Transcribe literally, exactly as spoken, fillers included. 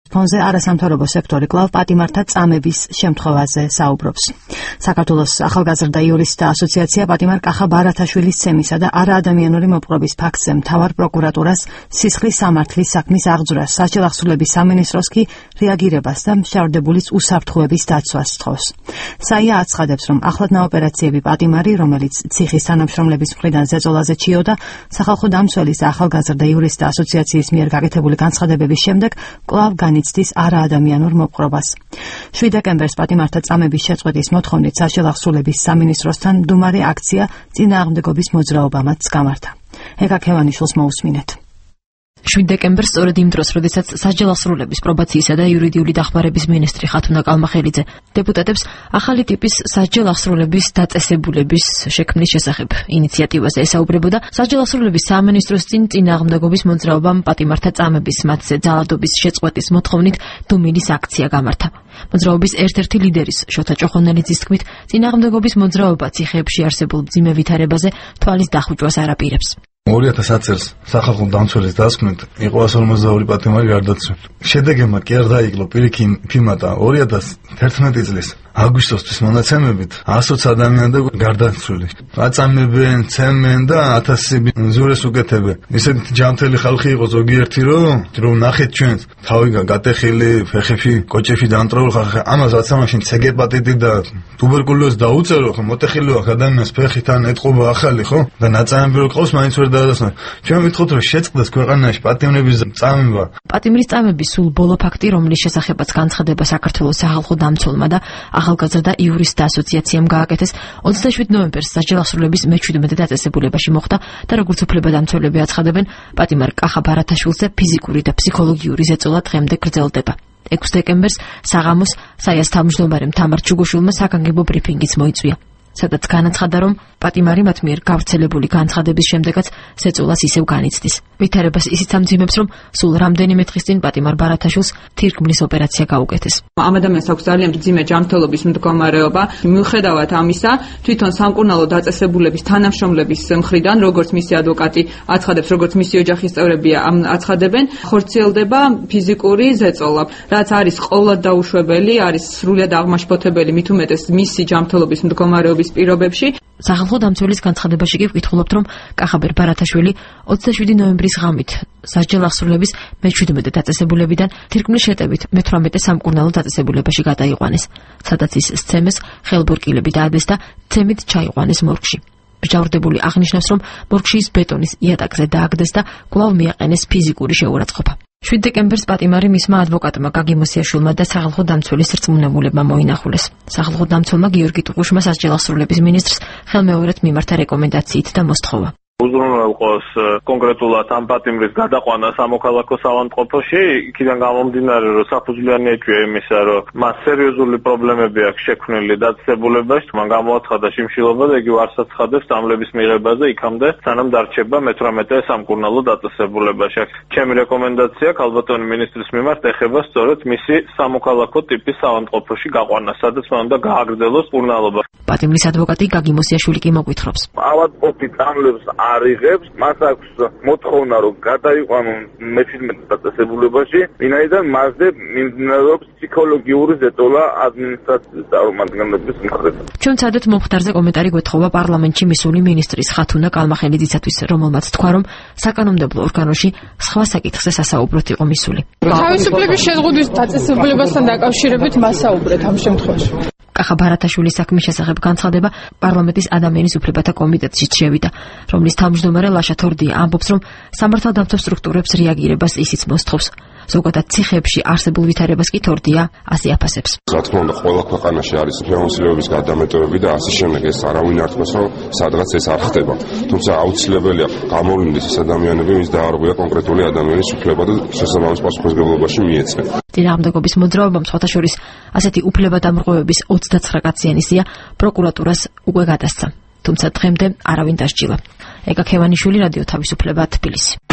ფონზე არასამთავრობო სექტორი კვლავ პატიმართა წამების შემთხვევაზე საუბრობს. საქართველოს ახალგაზრდა იურისტთა ასოციაცია პატიმარ კახა ბარათაშვილის ცემისა და არაადამიანური მოპყრობის ფაქტზე მთავარ პროკურატურას სისხლის სამართლის საქმის აღძვრას, სასჯელ აღსრულების სამინისტროს კი რეაგირებას და მშავდებულის უსაფრთხოების დაცვას სთხოვს. საია აცხადებს, რომ ახლადნა ოპერაციები პატიმარი, რომელიც ციხის თანამშრომლების მხრიდან ზეწოლაზე ჩიოდა, სახალხო დამცველის და ახალგაზრდა იურისტთა ასოციაციის მიერ გაკეთებული განცხადებების შემდეგ კვლავ განიცდის არაადამიანურ მოპყრობას. შვიდ დეკემბერს პატიმართა წამების შეწყვეტის მოთხოვნით სასჯელ აღსრულების სამინისტროსთან მდუმარე აქცია წინააღმდეგობის მოძრაობამაც გამართა. ეკა ქევანიშვილს მოусმინეთ. შვიდ დეკემბერს სწორედ იმ დროს, როდესაც სასჯელ აღსრულების პრობაციისა და იურიდიული დახმარების მინისტრი ხათუნა კალმახელიძე დეპუტატებს ახალი ტიპის სასჯელ აღსრულების დაწესებულების შექმნის შესახებ ინიციატივაზე ესაუბრებოდა, სასჯელ აღსრულების სამინისტროს წინ წინააღმდეგობის მოძრაობამ პატიმართა წამების მათზე ძალადობის შეწყვეტის მოთხოვნით დუმილის აქცია გამართა. მოძრაობის ერთ-ერთი ლიდერის შოთა ჭოხონელიძის თქმით, წინააღმდეგობის მოძრაობა ციხეებში არსებულ მძიმე ვითარებაზე თვალის დახუჭვას არ აპირებს. ორი ათას წელს სახალხო დამცველის დასკვნით იყო εκατს ორმოცდაორი პატიმარი გარდაცვლილი. შედეგებმა კი არ დაიკლო პირიქი ფიმატა ორი ათას თერთმეტი წლის აგვისტოსთვის მონაცემებით ასოც ადამიანი და გარდაცვლილი. აწამებენ, ცემენ და ათასები ზურეს უკეთებენ. ისეთი ჯანმრთელი ხალხი იყო ზოგიერთი, რომ რომ ნახეთ ჩვენს თავი გატეხილი, ფეხებში კოჭებში დამტროულ ხალხი. ამას რაც ამაშინ ცე გე ჰეპატიტი და ტუბერკულოზი დაუწერო, ხო მოტეხილი ვარ ადამიანს ფეხიდან ეთყობა ახალი, ხო? და ნაწამები რო ყავს მაინც ვერ დაადასტურებთ. ჩვენ ვიტყოთ, რომ შეწყდეს ქვეყანაში პატიმრების წამება. პატიმრის წამების სულ ბოლო ფაქტი, რომლის შესახებაც განცხადება საქართველოს სახალხო დამცველმა და ახალგაზრდა იურისტთა ასოციაციამ გააკეთეს, ოცდაშვიდ ნოემბერს სასჯელ აღსრულების მეჩვიდმეტე დაწესებულებაში მოხდა და როგორც უფლებადამცველები აცხადებენ, პატიმარ კახა ბარათაშვილზე ფიზიკური და ფსიქოლოგიური ზეწოლა დღემდე გრძელდება. ექვსი დეკემბერს საღამოს საიას თავმჯდომარემ თამარ ჩუგუშვილმა საგანგებო ბრიფინგიც მოიწვია, სადაც განაცხადა, რომ პატიმარი მათ მიერ გავრცელებული განცხადების შემდეგაც ზეწოლას ისევ განიცდის. ვითარებას ისიც ამძიმებს, რომ სულ რამდენიმე დღის წინ პატიმარ ბარათაშვილს თირკმლის ოპერაცია გაუკეთეს. ამ ადამიანს აქვს ძალიან მძიმე ჯანმრთელობის მდგომარეობა. მიუხედავად ამისა, თვითონ სამკურნალო დაწესებულების თანამშრომლების მხრიდან, როგორც მისი ადვოკატი აცხადებს, როგორც მისი ოჯახის წევრები აცხადებენ, ხორციელდება ფიზიკური ზეწოლა, რაც არის ყოვლად დაუშვებელი, არის სრულიად აღმაშფოთებელი, მით უმეტეს მისი ჯანმრთელობის მდგომარეობის პირობებში. სახალხო დამცველის განცხადებაში კი ვკითხულობთ, რომ კახაბერ ბარათაშვილი ოცდაშვიდი ნოემბრის ღამით სასჯელ აღსრულების მეჩვიდმეტე დაწესებულებიდან თირკმლის შეტევით მეთვრამეტე სამკურნალო დაწესებულებაში გადაიყვანეს, სადაც ის სცემეს ხელბორკილები დაადეს და ცემით ჩაიყვანეს მორგში. მჟავრდებული აღნიშნავს, რომ მორგში ის ბეტონის იატაკზე დააგდეს და კვლავ მიაყენეს ფიზიკური შეურაცხყოფა. შვიდ დეკემბერს პატიმარი მისმა ადვოკატმა გაგი მოსიაშვილმა და სახალხო დამცველის რწმუნებულებმა მოინახულეს. სახალხო დამცველმა გიორგი ტუყუშმა სასჯელ აღსრულების მინისტრს ხელმეორედ მიმართა რეკომენდაციით და მოსთხოვა. უზრუნველყოს კონკრეტულად ამ პატიმრის გადაყვანა სამოქალაქო საავადმყოფოში, იქიდან გამომდინარე, რომ საფუძვლიანი ეჭვია იმისა, რომ მას სერიოზული პრობლემები აქვს შექმნილი დაწესებულებაში, მან გამოაცხადა შიმშილობა და იგი ვარს აცხადებს სტამბლების მიღებაზე იქამდე, სანამ დარჩება მეთვრამეტე სამკურნალო დაწესებულებაში. ჩემი რეკომენდაცია ქალბატონი მინისტრის მიმართ ეხება სწორედ მისი სამოქალაქო ტიპის საავადმყოფოში გაყვანა, სადაც მან უნდა გააგრძელოს კურნალობა. პატიმრის ადვოკატი გაგი მოსიაშვილი კი მოგვითხრობს. ავადმყოფი წამლებს არიღებს, მას აქვს მოთხოვნა, რომ გადაიყვანონ მეჩვიდმეტე დაწესებულებაში, ვინაიდან მასზე მიმდინარეობს ფსიქოლოგიური ზეწოლა ადმინისტრაციის წარმომადგენლების მხრიდან. ჩვენ ცადეთ მომხდარზე კომენტარი გვეთხოვა პარლამენტში მისული მინისტრის ხათუნა კალმახელიძისათვის, რომელმაც თქვა, რომ საკანონმდებლო ორგანოში სხვა საკითხზე სასაუბროთ იყო მისული. თავისუფლების შეზღუდვის დაწესებულებასთან დაკავშირებით მასაუბრეთ ამ შემთხვევაში. კახა ბარათაშვილის საქმის შესახებ განცხადება პარლამენტის ადამიანის უფლებათა კომიტეტშიც შევიდა, რომლის თავმჯდომარე ლაშა თორდია ამბობს, რომ სამართალდამცავ სტრუქტურებს რეაგირებას ისიც მოსთხოვს. ზოგადად ციხეებში არსებულ ვითარებას კი თორდია ასე აფასებს. რა თქმა უნდა, ყველა ქვეყანაში არის ფინანსირების გადამეტებები და ასე შემდეგ, ეს არავინ არ თქოს, რომ სადღაც ეს არ ხდება. თუმცა აუცილებელია გამოვლინდეს ეს ადამიანები, ვის დაარღვია კონკრეტული ადამიანის უფლება და შესაბამის პასუხისმგებლობაში მიეცნეს. წინააღმდეგობის მოძრაობამ სხვათა შორის ასეთი უფლებადამრღვევების ოცდაცხრა კაციანი სია პროკურატურას უკვე გადასცა. თუმცა დღემდე არავინ დასჯილა. ეკა ქევანიშვილი, რადიო თავისუფლება, თბილისი.